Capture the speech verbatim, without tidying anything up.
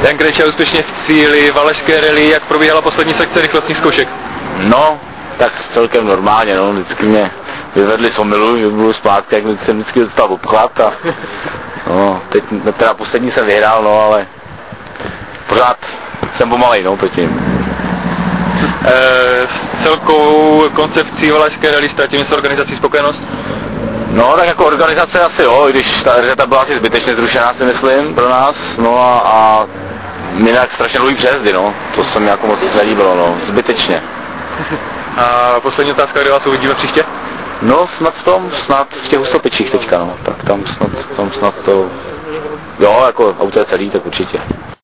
Jan Krejčí úspěšně v cíli Valašské rally, jak probíhala poslední sekce rychlostních zkoušek? No, tak celkem normálně, no, vždycky mě vyvedli z omylu, že budu zpátky, jak jsem vždycky dostal obchvat a no, teď teda poslední jsem vyhrál, no, ale pořád jsem pomalej, no, proti. E, s celkovou koncepcí Valašské rally ztratím s organizací spokojenost? No, tak jako organizace asi jo, i když ta ta byla asi zbytečně zrušená, si myslím, pro nás, no a, a jinak strašně dlouhý přejezdy, no, to se mi jako moc nelíbilo, no, zbytečně. A poslední otázka, kdy vás uvidíme příště? No, snad v tom, snad v těch Hustopečích teďka, no, tak tam snad, tam snad to, jo, jako auto je celý, tak určitě.